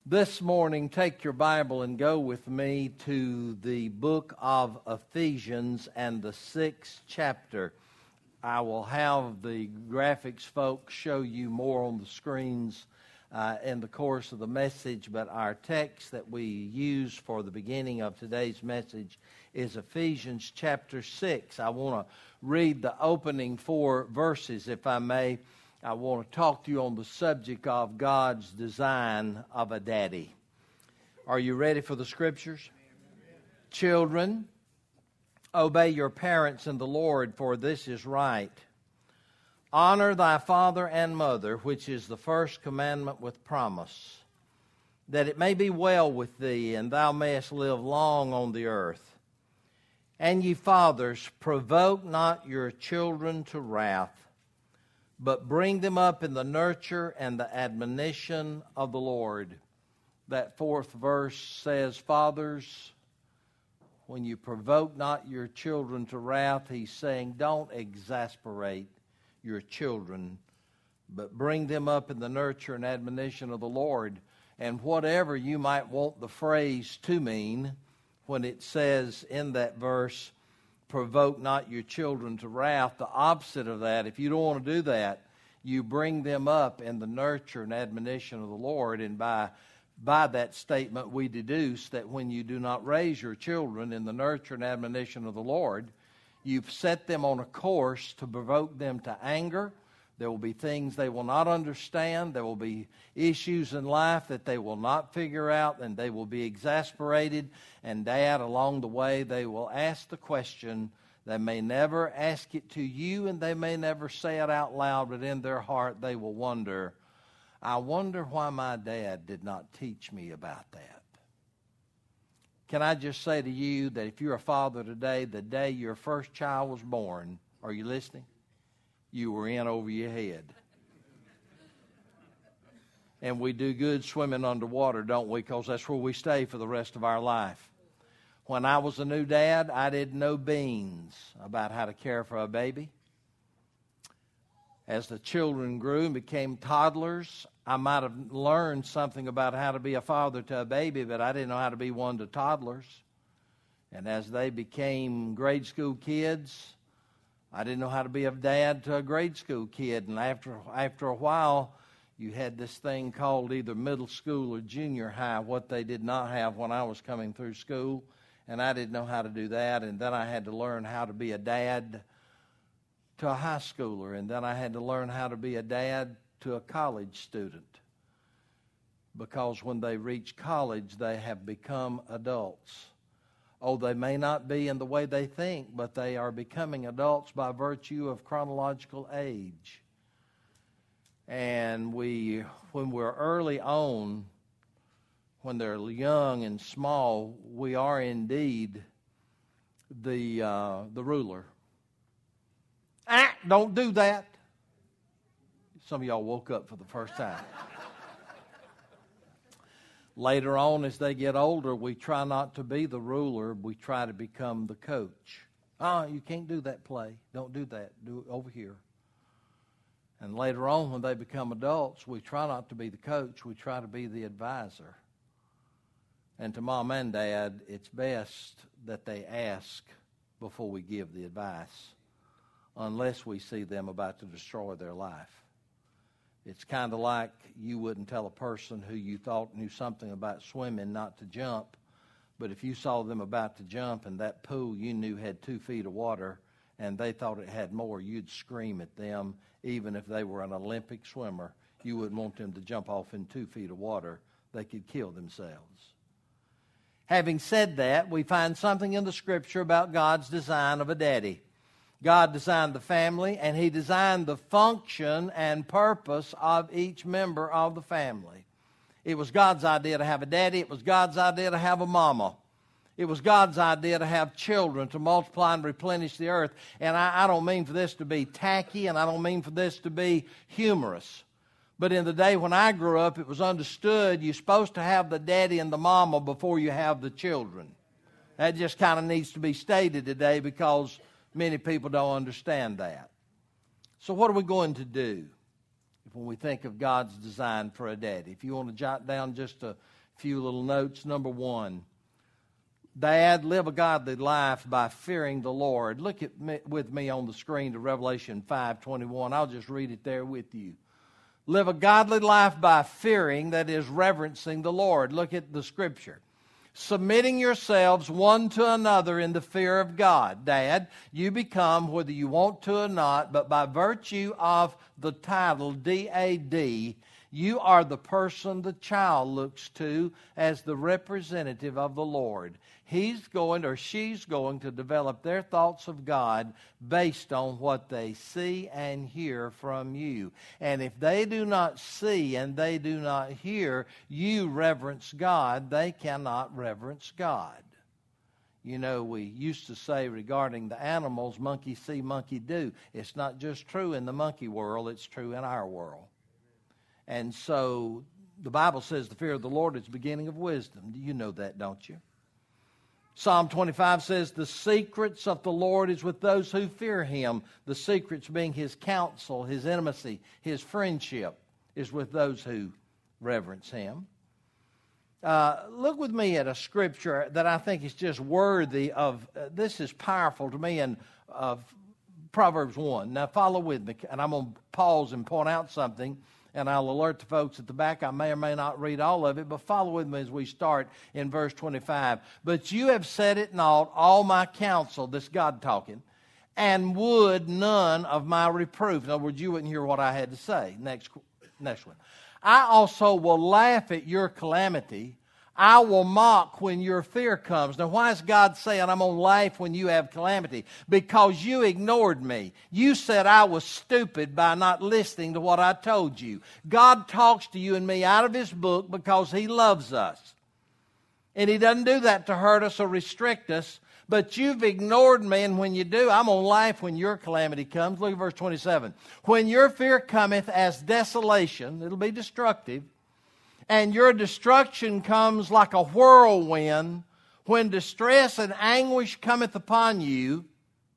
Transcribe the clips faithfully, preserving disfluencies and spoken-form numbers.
This morning, take your Bible and go with me to the book of Ephesians and the sixth chapter. I will have the graphics folks show you more on the screens uh, in the course of the message, but our text that we use for the beginning of today's message is Ephesians chapter six. I want to read the opening four verses, if I may. I want to talk to you on the subject of God's design of a daddy. Are you ready for the scriptures? Children, obey your parents in the Lord, for this is right. Honor thy father and mother, which is the first commandment with promise, that it may be well with thee, and thou mayest live long on the earth. And ye fathers, provoke not your children to wrath, but bring them up in the nurture and the admonition of the Lord. That fourth verse says, fathers, when you provoke not your children to wrath, he's saying, don't exasperate your children, but bring them up in the nurture and admonition of the Lord. And whatever you might want the phrase to mean, when it says in that verse, provoke not your children to wrath, the opposite of that, if you don't want to do that, you bring them up in the nurture and admonition of the Lord. And by, by that statement, we deduce that when you do not raise your children in the nurture and admonition of the Lord, you've set them on a course to provoke them to anger. There will be things they will not understand. There will be issues in life that they will not figure out, and they will be exasperated. And Dad, along the way, they will ask the question. They may never ask it to you, and they may never say it out loud, but in their heart they will wonder, I wonder why my dad did not teach me about that. Can I just say to you that if you're a father today, the day your first child was born, are you listening? You were in over your head. And we do good swimming underwater, don't we? Because that's where we stay for the rest of our life. When I was a new dad, I didn't know beans about how to care for a baby. As the children grew and became toddlers, I might have learned something about how to be a father to a baby, but I didn't know how to be one to toddlers. And as they became grade school kids, I didn't know how to be a dad to a grade school kid. And after after a while, you had this thing called either middle school or junior high, what they did not have when I was coming through school. And I didn't know how to do that. And then I had to learn how to be a dad to a high schooler. And then I had to learn how to be a dad to a college student. Because when they reach college, they have become adults. Oh, they may not be in the way they think, but they are becoming adults by virtue of chronological age. And we, when we're early on, when they're young and small, we are indeed the uh, the ruler. Ah, don't do that. Some of y'all woke up for the first time. Later on, as they get older, we try not to be the ruler. We try to become the coach. Oh, you can't do that play. Don't do that. Do it over here. And later on, when they become adults, we try not to be the coach. We try to be the advisor. And to mom and dad, it's best that they ask before we give the advice, unless we see them about to destroy their life. It's kind of like you wouldn't tell a person who you thought knew something about swimming not to jump, but if you saw them about to jump and that pool you knew had two feet of water and they thought it had more, you'd scream at them. Even if they were an Olympic swimmer, you wouldn't want them to jump off in two feet of water. They could kill themselves. Having said that, we find something in the Scripture about God's design of a daddy. God designed the family, and He designed the function and purpose of each member of the family. It was God's idea to have a daddy. It was God's idea to have a mama. It was God's idea to have children, to multiply and replenish the earth. And I, I don't mean for this to be tacky, and I don't mean for this to be humorous. But in the day when I grew up, it was understood you're supposed to have the daddy and the mama before you have the children. That just kind of needs to be stated today because many people don't understand that. So what are we going to do? when we think of God's design for a daddy. If you want to jot down just a few little notes. Number one, Dad, live a godly life by fearing the Lord. Look at me, with me on the screen to Revelation five twenty-one. I'll just read it there with you. Live a godly life by fearing, that is, reverencing the Lord. Look at the scripture. Submitting yourselves one to another in the fear of God. Dad, you become, whether you want to or not, but by virtue of the title D A D, you are the person the child looks to as the representative of the Lord. He's going or she's going to develop their thoughts of God based on what they see and hear from you. And if they do not see and they do not hear you reverence God, they cannot reverence God. You know, we used to say regarding the animals, monkey see, monkey do. It's not just true in the monkey world, it's true in our world. And so the Bible says the fear of the Lord is the beginning of wisdom. You know that, don't you? Psalm twenty-five says, the secrets of the Lord is with those who fear Him. The secrets being His counsel, His intimacy, His friendship is with those who reverence Him. Uh, look with me at a scripture that I think is just worthy of, uh, this is powerful to me in uh, Proverbs one. Now follow with me, and I'm going to pause and point out something. And I'll alert the folks at the back. I may or may not read all of it, but follow with me as we start in verse twenty-five. But you have set at naught all my counsel, this God talking, and would none of my reproof. In other words, you wouldn't hear what I had to say. Next, next one. I also will laugh at your calamity. I will mock when your fear comes. Now, why is God saying I'm going to laugh when you have calamity? Because you ignored me. You said I was stupid by not listening to what I told you. God talks to you and me out of His book because He loves us. And He doesn't do that to hurt us or restrict us. But you've ignored me, and when you do, I'm going to laugh when your calamity comes. Look at verse twenty-seven. When your fear cometh as desolation, it'll be destructive, and your destruction comes like a whirlwind, when distress and anguish cometh upon you,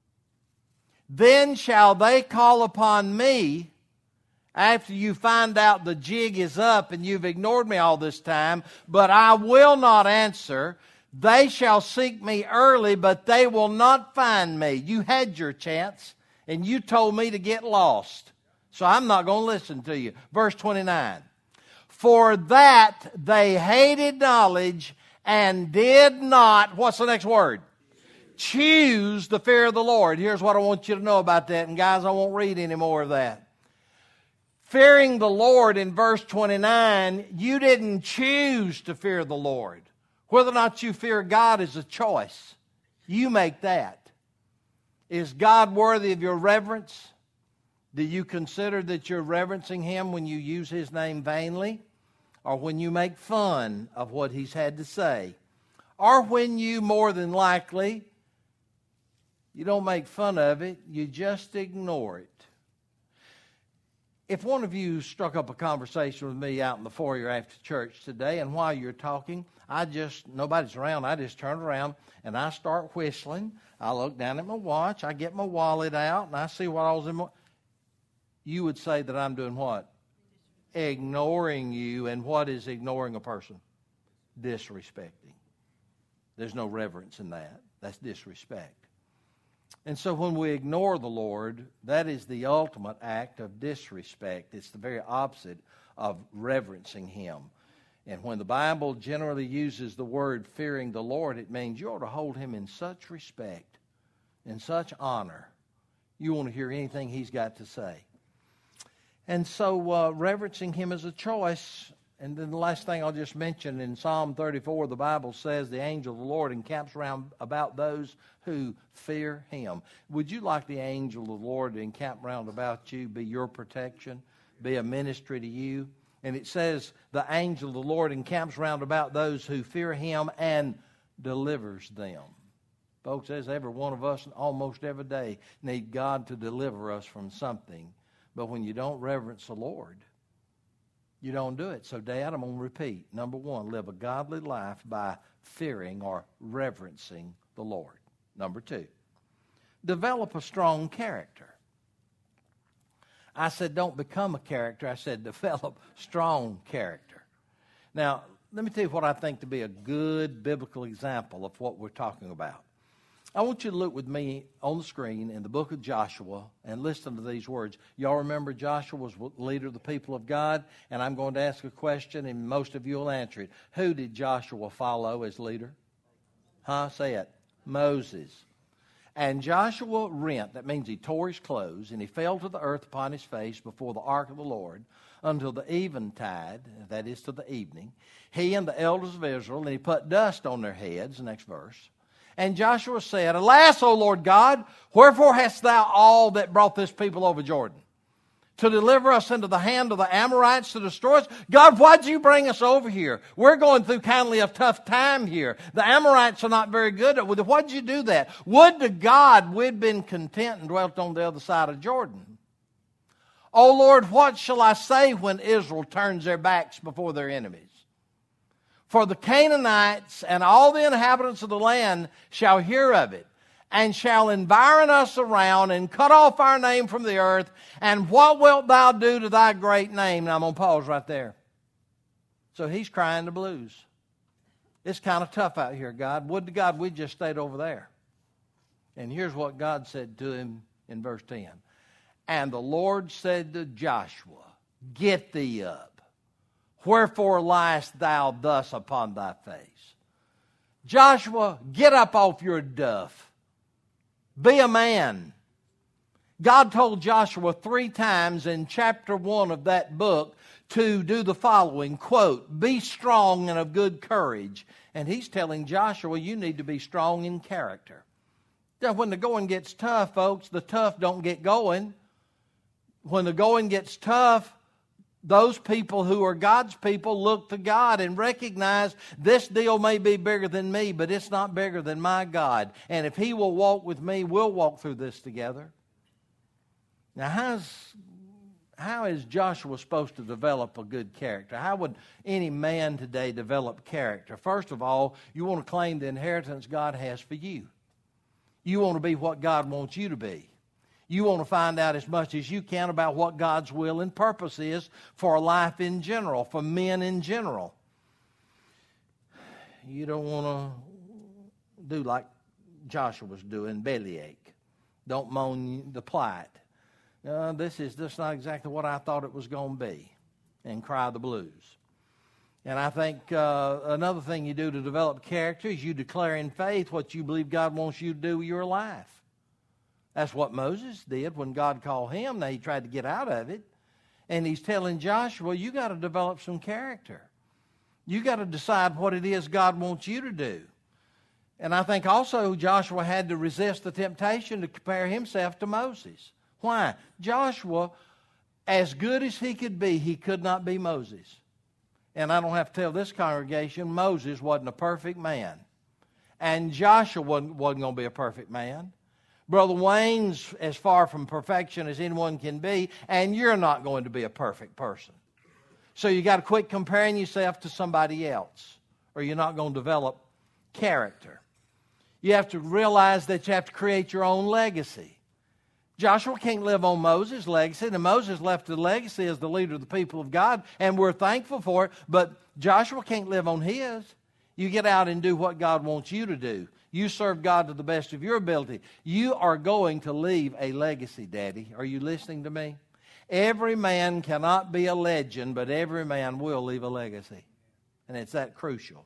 then shall they call upon me, after you find out the jig is up and you've ignored me all this time, but I will not answer. They shall seek me early, but they will not find me. You had your chance, and you told me to get lost, so I'm not going to listen to you. Verse twenty-nine. For that they hated knowledge and did not, what's the next word? Choose the fear of the Lord. Here's what I want you to know about that. And guys, I won't read any more of that. Fearing the Lord in verse twenty-nine, you didn't choose to fear the Lord. Whether or not you fear God is a choice. You make that. Is God worthy of your reverence? Do you consider that you're reverencing Him when you use His name vainly? Or when you make fun of what He's had to say? Or when you, more than likely, you don't make fun of it, you just ignore it. If one of you struck up a conversation with me out in the foyer after church today, and while you're talking, I just, nobody's around, I just turn around and I start whistling. I look down at my watch, I get my wallet out, and I see what I was in my... You would say that I'm doing what? Ignoring you. And what is ignoring a person? Disrespecting. There's no reverence in that. That's disrespect. And so when we ignore the Lord, that is the ultimate act of disrespect. It's the very opposite of reverencing Him. And when the Bible generally uses the word fearing the Lord, it means you ought to hold Him in such respect, in such honor. You want to hear anything He's got to say. And so uh, reverencing Him is a choice. And then the last thing I'll just mention, in Psalm thirty-four, the Bible says the angel of the Lord encamps around about those who fear Him. Would you like the angel of the Lord to encamp round about you, be your protection, be a ministry to you? And it says the angel of the Lord encamps round about those who fear Him and delivers them. Folks, as every one of us almost every day need God to deliver us from something. But when you don't reverence the Lord, you don't do it. So, Dad, I'm going to repeat. Number one, live a godly life by fearing or reverencing the Lord. Number two, develop a strong character. I said, don't become a character. I said, develop strong character. Now, let me tell you what I think to be a good biblical example of what we're talking about. I want you to look with me on the screen in the book of Joshua and listen to these words. Y'all remember Joshua was leader of the people of God, and I'm going to ask a question, and most of you will answer it. Who did Joshua follow as leader? Huh? Say it. Moses. And Joshua rent, that means he tore his clothes, and he fell to the earth upon his face before the ark of the Lord until the eventide, that is to the evening. He and the elders of Israel, and he put dust on their heads, the next verse. And Joshua said, Alas, O Lord God, wherefore hast thou all that brought this people over Jordan? To deliver us into the hand of the Amorites to destroy us? God, why'd you bring us over here? We're going through kind of a tough time here. The Amorites are not very good at it. Why'd you do that? Would to God we'd been content and dwelt on the other side of Jordan. O Lord, what shall I say when Israel turns their backs before their enemies? For the Canaanites and all the inhabitants of the land shall hear of it, and shall environ us around and cut off our name from the earth. And what wilt thou do to thy great name? Now I'm going to pause right there. So he's crying the blues. It's kind of tough out here, God. Would to God we just stayed over there. And here's what God said to him in verse ten. And the Lord said to Joshua, Get thee up. Wherefore liest thou thus upon thy face? Joshua, get up off your duff. Be a man. God told Joshua three times in chapter one of that book to do the following, quote, Be strong and of good courage. And he's telling Joshua, you need to be strong in character. Now, when the going gets tough, folks, the tough don't get going. When the going gets tough, those people who are God's people look to God and recognize this deal may be bigger than me, but it's not bigger than my God. And if He will walk with me, we'll walk through this together. Now, how's, how is Joshua supposed to develop a good character? How would any man today develop character? First of all, you want to claim the inheritance God has for you. You want to be what God wants you to be. You want to find out as much as you can about what God's will and purpose is for life in general, for men in general. You don't want to do like Joshua was doing, bellyache. Don't moan the plight. Uh, this is just not exactly what I thought it was going to be, and cry the blues. And I think uh, another thing you do to develop character is you declare in faith what you believe God wants you to do with your life. That's what Moses did when God called him. Now, he tried to get out of it. And he's telling Joshua, you got to develop some character. You got to decide what it is God wants you to do. And I think also Joshua had to resist the temptation to compare himself to Moses. Why? Joshua, as good as he could be, he could not be Moses. And I don't have to tell this congregation, Moses wasn't a perfect man. And Joshua wasn't, wasn't going to be a perfect man. Brother Wayne's as far from perfection as anyone can be, and you're not going to be a perfect person. So you got to quit comparing yourself to somebody else, or you're not going to develop character. You have to realize that you have to create your own legacy. Joshua can't live on Moses' legacy, and Moses left the legacy as the leader of the people of God, and we're thankful for it, but Joshua can't live on his. You get out and do what God wants you to do. You serve God to the best of your ability. You are going to leave a legacy, Daddy. Are you listening to me? Every man cannot be a legend, but every man will leave a legacy. And it's that crucial.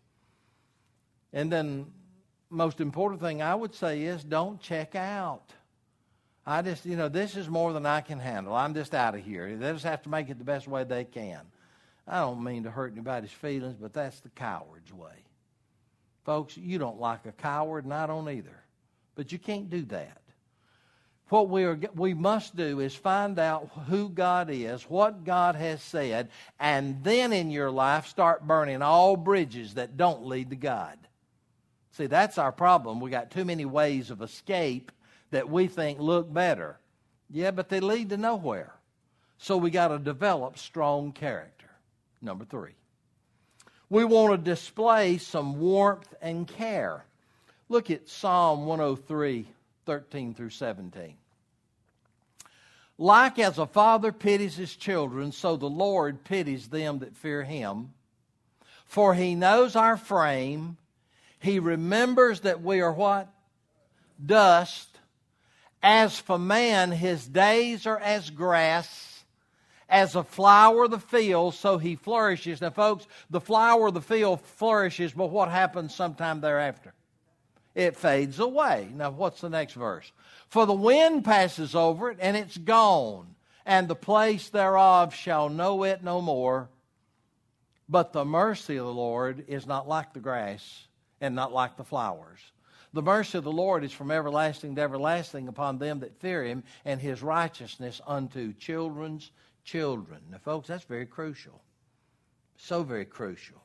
And then, most important thing I would say is don't check out. I just, you know, this is more than I can handle. I'm just out of here. They just have to make it the best way they can. I don't mean to hurt anybody's feelings, but that's the coward's way. Folks, you don't like a coward, and I don't either. But you can't do that. What we are, we must do is find out who God is, what God has said, and then in your life start burning all bridges that don't lead to God. See, that's our problem. We got too many ways of escape that we think look better. Yeah, but they lead to nowhere. So we got to develop strong character. Number three. We want to display some warmth and care. Look at Psalm one oh three, thirteen through seventeen. Like as a father pities his children, so the Lord pities them that fear him. For he knows our frame. He remembers that we are what? Dust. As for man, his days are as grass, as a flower of the field, so he flourishes. Now, folks, the flower of the field flourishes, but what happens sometime thereafter? It fades away. Now, what's the next verse? For the wind passes over it, and it's gone, and the place thereof shall know it no more. But the mercy of the Lord is not like the grass, and not like the flowers. The mercy of the Lord is from everlasting to everlasting upon them that fear him, and his righteousness unto children's children. Now, folks, that's very crucial. So very crucial.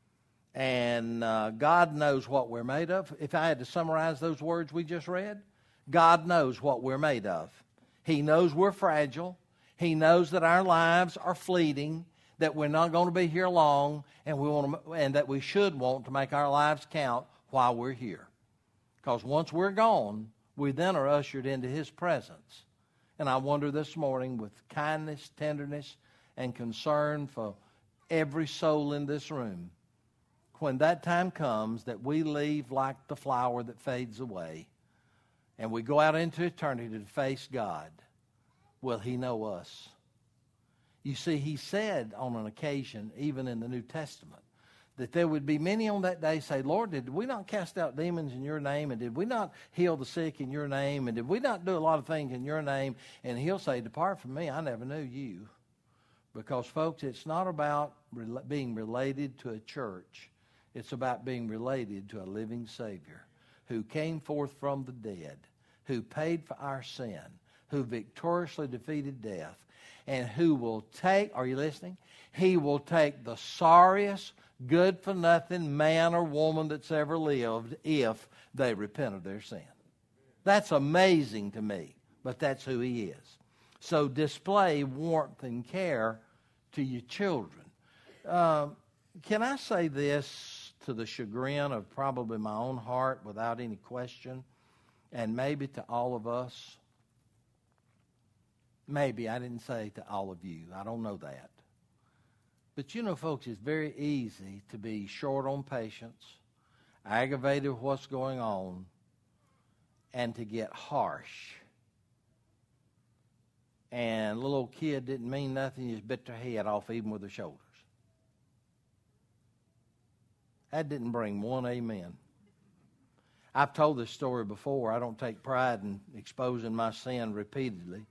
And uh, God knows what we're made of. If I had to summarize those words we just read, God knows what we're made of. He knows we're fragile. He knows that our lives are fleeting, that we're not going to be here long, and we want to, and that we should want to make our lives count while we're here. Because once we're gone, we then are ushered into his presence. And I wonder this morning, with kindness, tenderness, and concern for every soul in this room, when that time comes that we leave like the flower that fades away, and we go out into eternity to face God, will he know us? You see, he said on an occasion, even in the New Testament, that there would be many on that day say, Lord, did we not cast out demons in your name? And did we not heal the sick in your name? And did we not do a lot of things in your name? And he'll say, depart from me, I never knew you. Because, folks, it's not about re- being related to a church. It's about being related to a living Savior who came forth from the dead, who paid for our sin, who victoriously defeated death, and who will take, are you listening? He will take the sorriest, good-for-nothing man or woman that's ever lived if they repent of their sin. That's amazing to me, but that's who he is. So display warmth and care to your children. Um, can I say this to the chagrin of probably my own heart without any question, and maybe to all of us? Maybe, I didn't say to all of you. I don't know that. But you know, folks, it's very easy to be short on patience, aggravated with what's going on, and to get harsh. And little old kid didn't mean nothing, you just bit their head off even with their shoulders. That didn't bring one amen. I've told this story before. I don't take pride in exposing my sin repeatedly.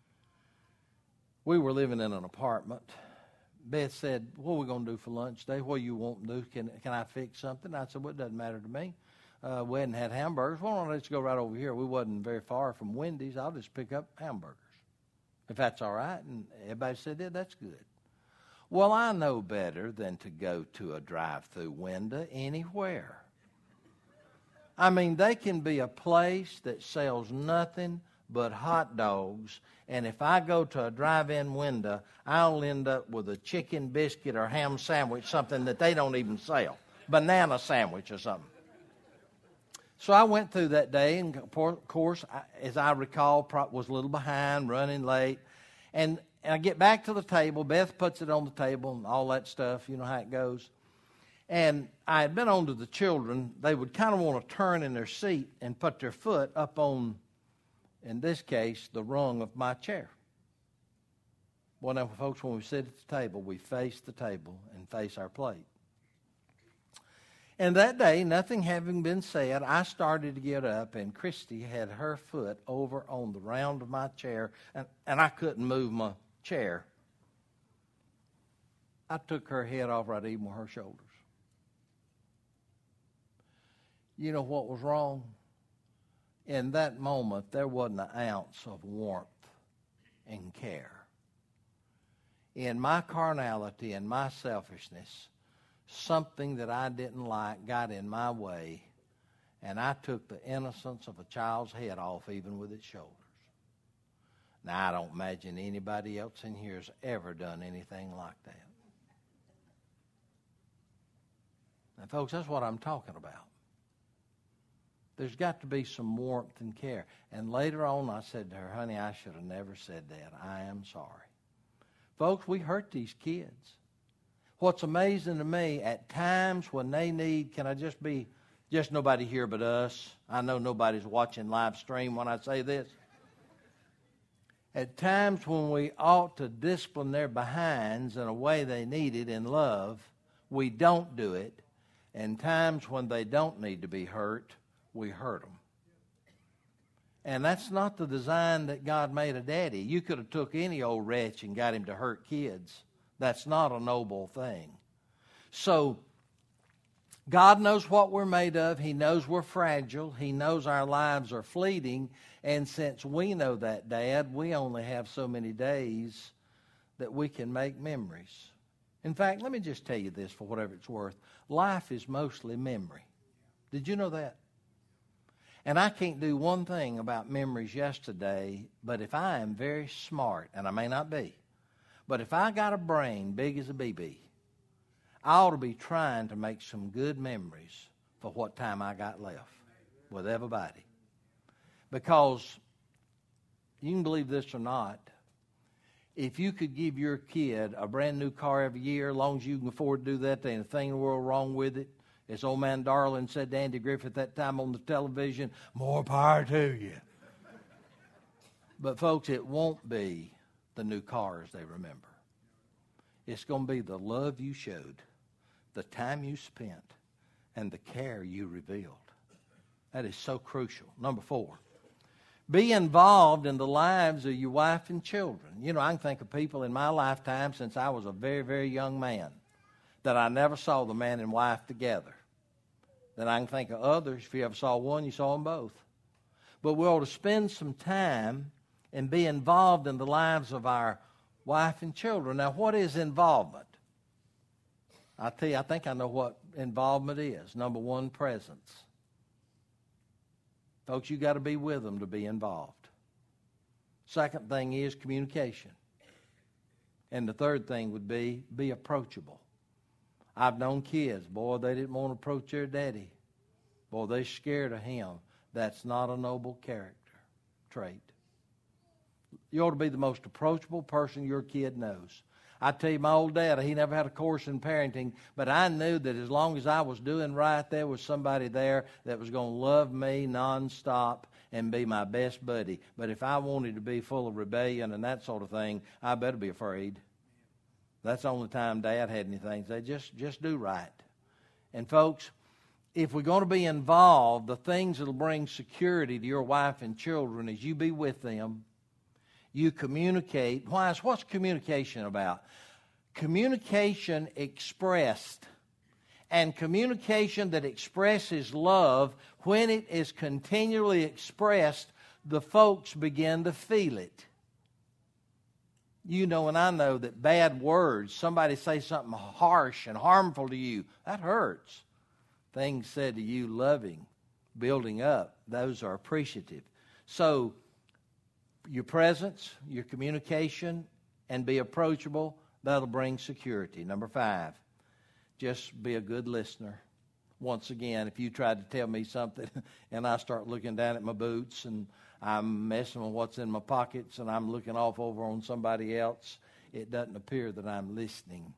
We were living in an apartment. Beth said, what are we going to do for lunch today? What do you want to do? Can, can I fix something? I said, well, it doesn't matter to me. Uh, we hadn't had hamburgers. Why don't I just go right over here? We wasn't very far from Wendy's. I'll just pick up hamburgers, if that's all right. And everybody said, yeah, that's good. Well, I know better than to go to a drive-through window anywhere. I mean, they can be a place that sells nothing but hot dogs, and if I go to a drive-in window, I'll end up with a chicken biscuit or ham sandwich, something that they don't even sell, banana sandwich or something. So I went through that day, and of course, as I recall, was a little behind, running late, and, and I get back to the table. Beth puts it on the table and all that stuff. You know how it goes. And I had been on to the children. They would kind of want to turn in their seat and put their foot up on, in this case, the rung of my chair. Well, now, folks, when we sit at the table, we face the table and face our plate. And that day, nothing having been said, I started to get up, and Christy had her foot over on the round of my chair, and, and I couldn't move my chair. I took her head off right even with her shoulders. You know what was wrong? In that moment, there wasn't an ounce of warmth and care. In my carnality and my selfishness, something that I didn't like got in my way, and I took the innocence of a child's head off even with its shoulders. Now, I don't imagine anybody else in here has ever done anything like that. Now, folks, that's what I'm talking about. There's got to be some warmth and care. And later on, I said to her, honey, I should have never said that. I am sorry. Folks, we hurt these kids. What's amazing to me, at times when they need, can I just be, just nobody here but us. I know nobody's watching live stream when I say this. At times when we ought to discipline their behinds in a way they need it in love, we don't do it. And times when they don't need to be hurt, we hurt them. And that's not the design that God made a daddy. You could have took any old wretch and got him to hurt kids. That's not a noble thing. So, God knows what we're made of. He knows we're fragile. He knows our lives are fleeting. And since we know that, Dad, we only have so many days that we can make memories. In fact, let me just tell you this for whatever it's worth. Life is mostly memory. Did you know that? And I can't do one thing about memories yesterday, but if I am very smart, and I may not be, but if I got a brain big as a B B, I ought to be trying to make some good memories for what time I got left with everybody. Because, you can believe this or not, if you could give your kid a brand new car every year, as long as you can afford to do that, there ain't a thing in the world wrong with it. As old man Darlin said to Andy Griffith that time on the television, more power to you. But folks, it won't be the new cars they remember. It's going to be the love you showed, the time you spent, and the care you revealed. That is so crucial. Number four, be involved in the lives of your wife and children. You know, I can think of people in my lifetime since I was a very, very young man that I never saw the man and wife together. Then I can think of others. If you ever saw one, you saw them both. But we ought to spend some time and be involved in the lives of our wife and children. Now, what is involvement? I tell you, I think I know what involvement is. Number one, presence. Folks, you got to be with them to be involved. Second thing is communication. And the third thing would be be approachable. I've known kids, boy, they didn't want to approach their daddy. Boy, they're scared of him. That's not a noble character trait. You ought to be the most approachable person your kid knows. I tell you, my old dad, he never had a course in parenting, but I knew that as long as I was doing right, there was somebody there that was going to love me nonstop and be my best buddy. But if I wanted to be full of rebellion and that sort of thing, I better be afraid. That's the only time Dad had anything. They just, just do right. And folks, if we're going to be involved, the things that will bring security to your wife and children is you be with them. You communicate. Why? What's communication about? Communication expressed. And communication that expresses love, when it is continually expressed, the folks begin to feel it. You know and I know that bad words, somebody say something harsh and harmful to you, that hurts. Things said to you loving, building up, those are appreciative. So, your presence, your communication, and be approachable, that'll bring security. Number five, just be a good listener. Once again, if you tried to tell me something and I start looking down at my boots and I'm messing with what's in my pockets and I'm looking off over on somebody else, it doesn't appear that I'm listening.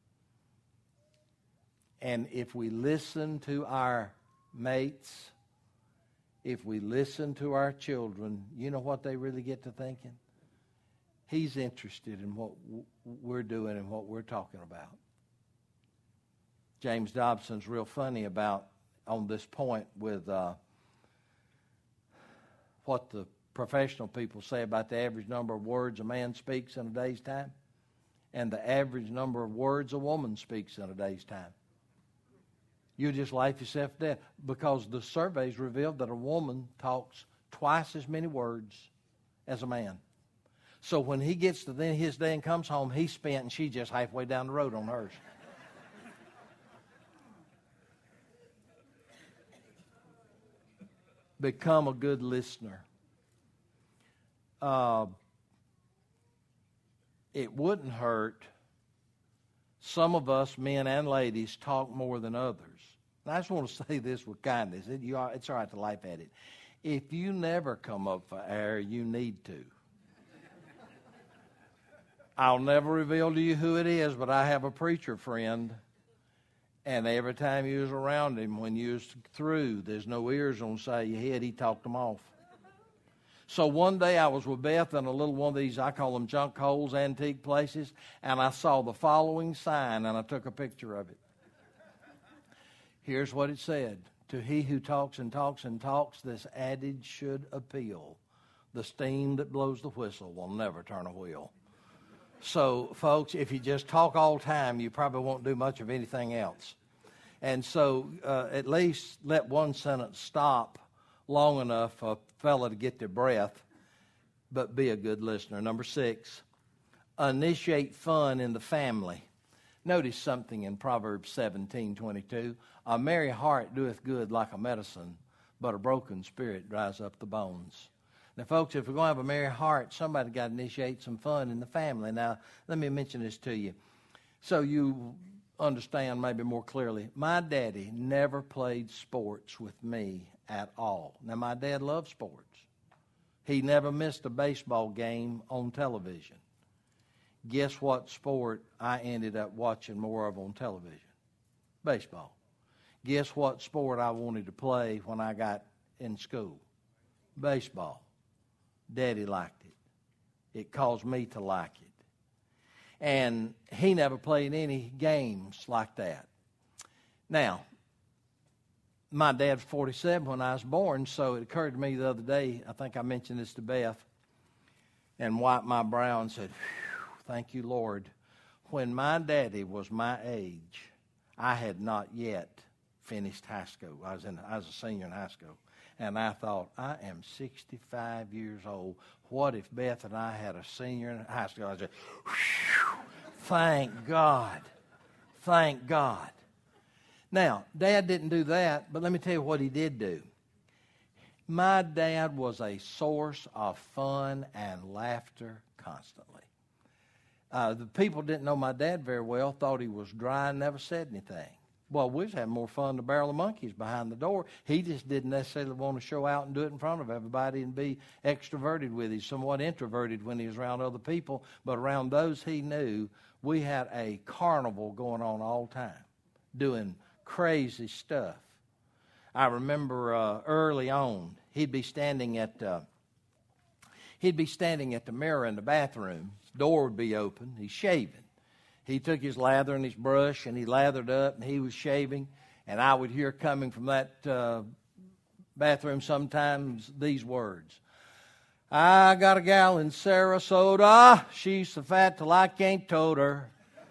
And if we listen to our mates, if we listen to our children, you know what they really get to thinking? He's interested in what we're doing and what we're talking about. James Dobson's real funny about, on this point, with uh, what the professional people say about the average number of words a man speaks in a day's time and the average number of words a woman speaks in a day's time. You just laugh yourself to death because the surveys revealed that a woman talks twice as many words as a man. So when he gets to then his day and comes home, he's spent and she's just halfway down the road on hers. Become a good listener. Uh, it wouldn't hurt. Some of us, men and ladies, talk more than others. And I just want to say this with kindness. It, you are, it's all right to laugh at it. If you never come up for air, you need to. I'll never reveal to you who it is, but I have a preacher friend, and every time you was around him, when you was through, there's no ears on the side of your head, he talked them off. So one day I was with Beth in a little one of these, I call them junk holes, antique places, and I saw the following sign, and I took a picture of it. Here's what it said. To he who talks and talks and talks, this adage should appeal. The steam that blows the whistle will never turn a wheel. So, folks, if you just talk all the time, you probably won't do much of anything else. And so uh, at least let one sentence stop long enough for a fella to get their breath, but be a good listener. Number six, initiate fun in the family. Notice something in Proverbs seventeen twenty-two. A merry heart doeth good like a medicine, but a broken spirit dries up the bones. Now, folks, if we're going to have a merry heart, somebody got to initiate some fun in the family. Now, let me mention this to you so you understand maybe more clearly. My daddy never played sports with me at all. Now, my dad loved sports. He never missed a baseball game on television. Guess what sport I ended up watching more of on television? Baseball. Guess what sport I wanted to play when I got in school? Baseball. Daddy liked it. It caused me to like it. And he never played any games like that. Now, my dad's forty-seven when I was born, so it occurred to me the other day, I think I mentioned this to Beth, and wiped my brow and said, thank you, Lord. When my daddy was my age, I had not yet finished high school. I was, in, I was a senior in high school. And I thought, I am sixty-five years old. What if Beth and I had a senior in high school? I said, thank God. Thank God. Now, Dad didn't do that, but let me tell you what he did do. My dad was a source of fun and laughter constantly. Uh, the people didn't know my dad very well, thought he was dry and never said anything. Well, we was having more fun than a barrel of monkeys behind the door. He just didn't necessarily want to show out and do it in front of everybody and be extroverted with. He's somewhat introverted when he was around other people, but around those he knew, we had a carnival going on all the time, doing crazy stuff. I remember uh, early on, he'd be standing at uh, he'd be standing at the mirror in the bathroom. His door would be open. He's shaving. He took his lather and his brush, and he lathered up, and he was shaving. And I would hear coming from that uh, bathroom sometimes these words. I got a gal in Sarasota. She's so fat till I can't tote her.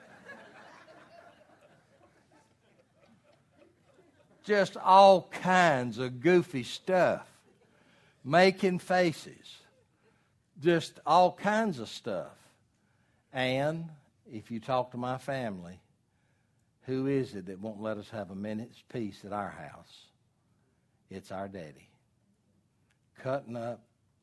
Just all kinds of goofy stuff. Making faces. Just all kinds of stuff. And if you talk to my family, who is it that won't let us have a minute's peace at our house? It's our daddy. Cutting up.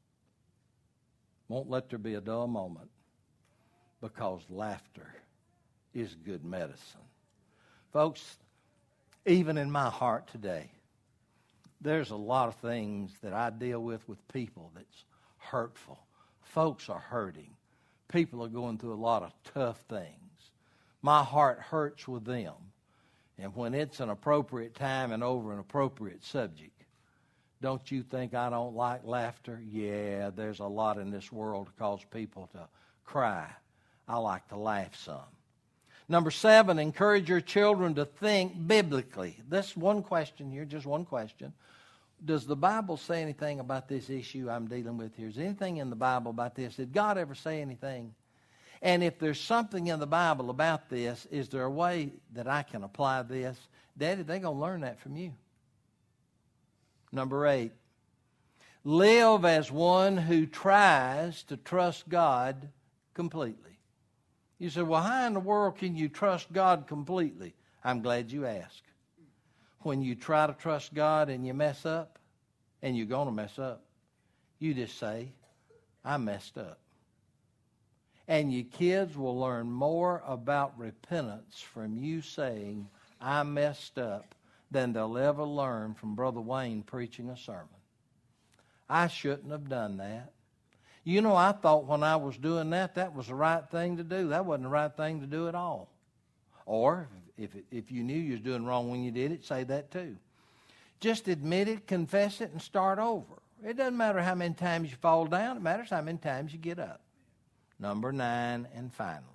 Won't let there be a dull moment, because laughter is good medicine. Folks, even in my heart today, there's a lot of things that I deal with with people that's hurtful. Folks are hurting. People are going through a lot of tough things. My heart hurts with them. And when it's an appropriate time and over an appropriate subject, don't you think I don't like laughter? Yeah, there's a lot in this world to cause people to cry. I like to laugh some. Number seven, encourage your children to think biblically. This one question here, just one question. Does the Bible say anything about this issue I'm dealing with here? Is there anything in the Bible about this? Did God ever say anything? And if there's something in the Bible about this, is there a way that I can apply this? Daddy, they're going to learn that from you. Number eight, live as one who tries to trust God completely. You say, well, how in the world can you trust God completely? I'm glad you asked. When you try to trust God and you mess up, and you're going to mess up, you just say, I messed up. And your kids will learn more about repentance from you saying, I messed up, than they'll ever learn from Brother Wayne preaching a sermon. I shouldn't have done that. You know, I thought when I was doing that, that was the right thing to do. That wasn't the right thing to do at all. Or if if you knew you was doing wrong when you did it, say that too. Just admit it, confess it, and start over. It doesn't matter how many times you fall down. It matters how many times you get up. Number nine, and finally,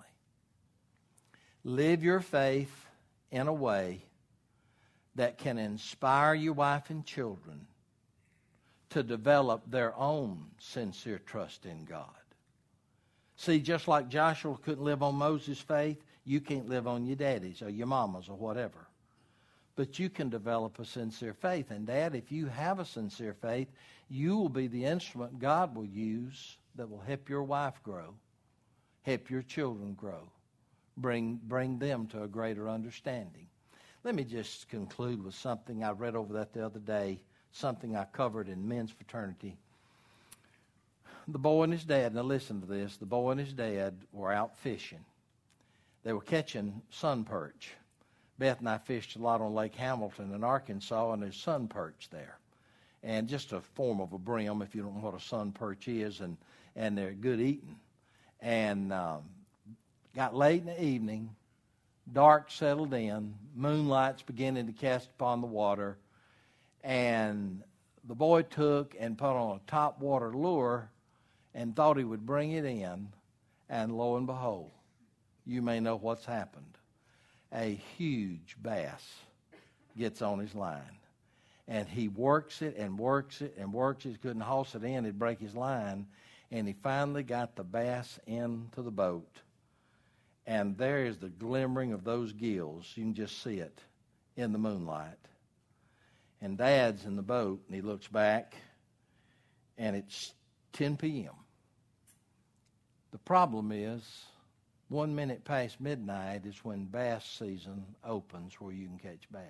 live your faith in a way that can inspire your wife and children to develop their own sincere trust in God. See, just like Joshua couldn't live on Moses' faith, you can't live on your daddy's or your mama's or whatever. But you can develop a sincere faith. And Dad, if you have a sincere faith, you will be the instrument God will use that will help your wife grow, help your children grow, bring, bring them to a greater understanding. Let me just conclude with something I read over that the other day, something I covered in men's fraternity. The boy and his dad, now listen to this, the boy and his dad were out fishing. They were catching sun perch. Beth and I fished a lot on Lake Hamilton in Arkansas, and there's sun perch there. And just a form of a brim, if you don't know what a sun perch is, and, and they're good eating. And um, got late in the evening, dark settled in, moonlight's beginning to cast upon the water, and the boy took and put on a top water lure and thought he would bring it in, and lo and behold, you may know what's happened. A huge bass gets on his line, and he works it and works it and works it. He couldn't hausse it in, it'd break his line, and he finally got the bass into the boat, and there is the glimmering of those gills. You can just see it in the moonlight. And Dad's in the boat, and he looks back, and it's ten p.m. The problem is, one minute past midnight is when bass season opens where you can catch bass.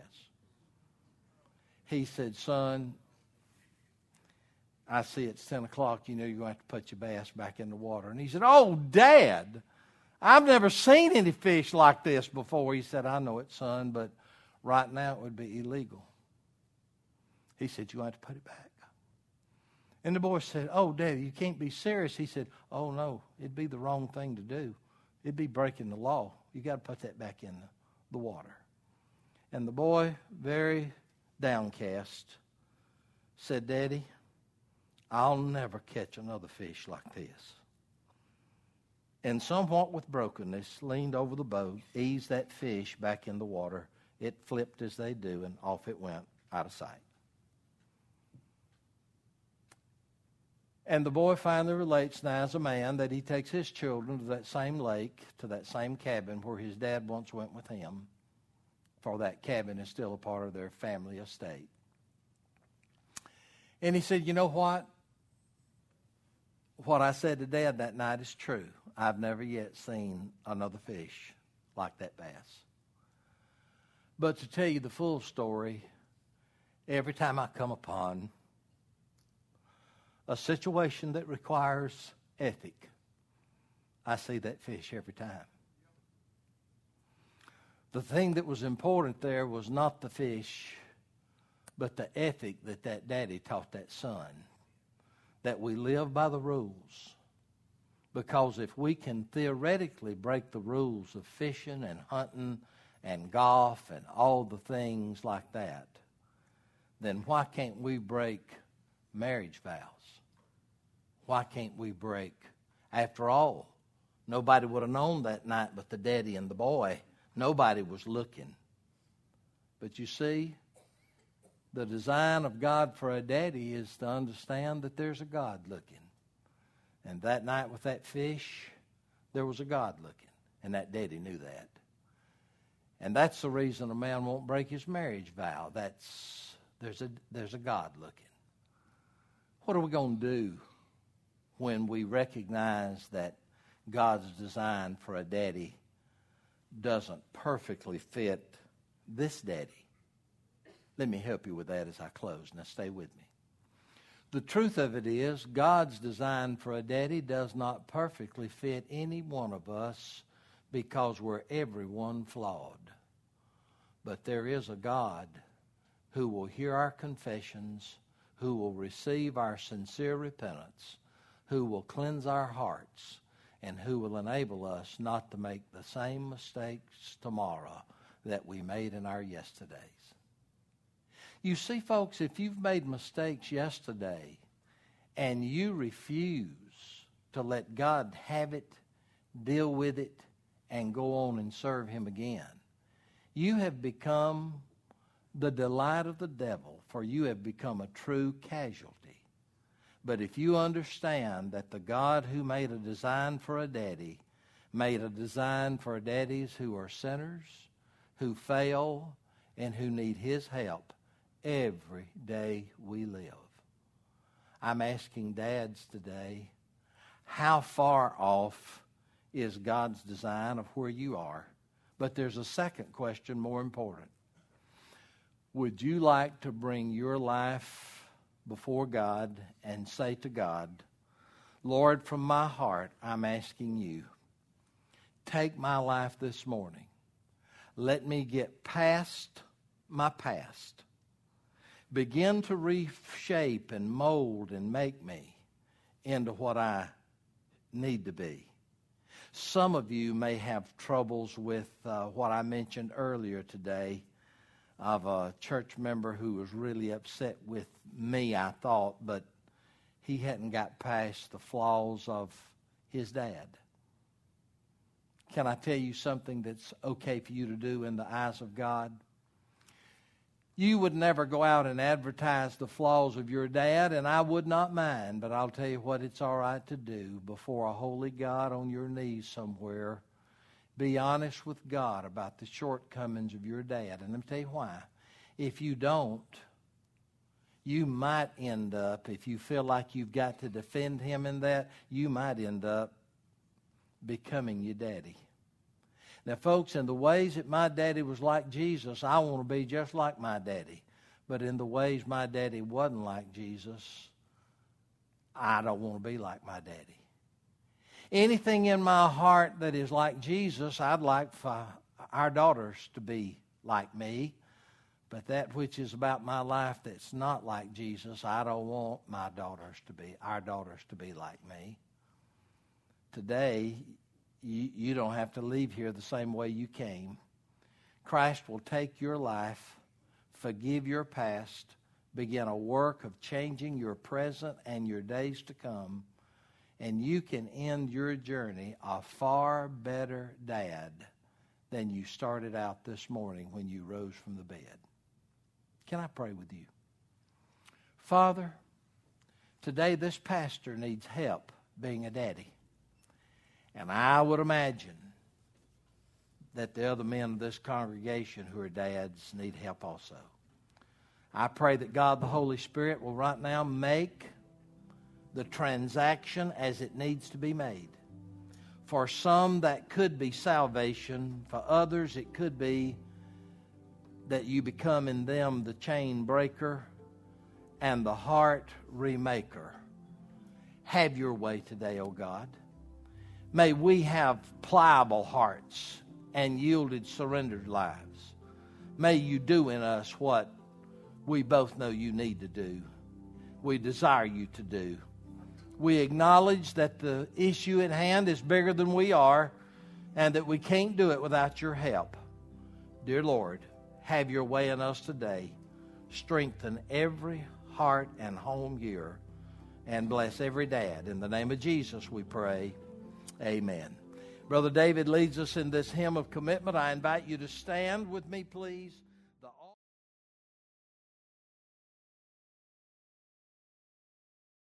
He said, son, I see it's ten o'clock. You know you're going to have to put your bass back in the water. And he said, oh, Dad, I've never seen any fish like this before. He said, I know it, son, but right now it would be illegal. He said, you're going to have to put it back. And the boy said, oh, Daddy, you can't be serious. He said, oh, no, it'd be the wrong thing to do. It'd be breaking the law. You got to put that back in the, the water. And the boy, very downcast, said, Daddy, I'll never catch another fish like this. And somewhat with brokenness, leaned over the boat, eased that fish back in the water. It flipped as they do, and off it went out of sight. And the boy finally relates now as a man that he takes his children to that same lake, to that same cabin where his dad once went with him, for that cabin is still a part of their family estate. And he said, you know what? What I said to Dad that night is true. I've never yet seen another fish like that bass. But to tell you the full story, every time I come upon a situation that requires ethic, I see that fish every time. The thing that was important there was not the fish, but the ethic that that daddy taught that son, that we live by the rules. Because if we can theoretically break the rules of fishing and hunting and golf and all the things like that, then why can't we break marriage vows? Why can't we break? After all, nobody would have known that night but the daddy and the boy. Nobody was looking. But you see, the design of God for a daddy is to understand that there's a God looking. And that night with that fish, there was a God looking. And that daddy knew that. And that's the reason a man won't break his marriage vow. That's there's a there's a God looking. What are we going to do when we recognize that God's design for a daddy doesn't perfectly fit this daddy? Let me help you with that as I close. Now stay with me. The truth of it is, God's design for a daddy does not perfectly fit any one of us because we're everyone flawed. But there is a God who will hear our confessions, who will receive our sincere repentance, who will cleanse our hearts, and who will enable us not to make the same mistakes tomorrow that we made in our yesterdays. You see, folks, if you've made mistakes yesterday and you refuse to let God have it, deal with it, and go on and serve Him again, you have become the delight of the devil, for you have become a true casualty. But if you understand that the God who made a design for a daddy made a design for daddies who are sinners, who fail, and who need His help every day we live. I'm asking dads today, how far off is God's design of where you are? But there's a second question more important. Would you like to bring your life before God and say to God, Lord, from my heart, I'm asking you, take my life this morning. Let me get past my past. Begin to reshape and mold and make me into what I need to be. Some of you may have troubles with uh, what I mentioned earlier today of a church member who was really upset with me, I thought, but he hadn't got past the flaws of his dad. Can I tell you something that's okay for you to do in the eyes of God? You would never go out and advertise the flaws of your dad, and I would not mind, but I'll tell you what it's all right to do before a holy God on your knees somewhere. Be honest with God about the shortcomings of your dad. And let me tell you why. If you don't, you might end up, if you feel like you've got to defend him in that, you might end up becoming your daddy. Now, folks, in the ways that my daddy was like Jesus, I want to be just like my daddy. But in the ways my daddy wasn't like Jesus, I don't want to be like my daddy. Anything in my heart that is like Jesus, I'd like for our daughters to be like me. But that which is about my life that's not like Jesus, I don't want my daughters to be, our daughters to be like me. Today, you, you don't have to leave here the same way you came. Christ will take your life, forgive your past, begin a work of changing your present and your days to come, and you can end your journey a far better dad than you started out this morning when you rose from the bed. Can I pray with you? Father, today this pastor needs help being a daddy. And I would imagine that the other men of this congregation who are dads need help also. I pray that God the Holy Spirit will right now make the transaction as it needs to be made. For some, that could be salvation. For others, it could be that you become in them the chain breaker and the heart remaker. Have your way today, O God. May we have pliable hearts and yielded, surrendered lives. May you do in us what we both know you need to do. We desire you to do. We acknowledge that the issue at hand is bigger than we are and that we can't do it without your help. Dear Lord, have your way in us today. Strengthen every heart and home here and bless every dad. In the name of Jesus we pray. Amen. Brother David leads us in this hymn of commitment. I invite you to stand with me, please.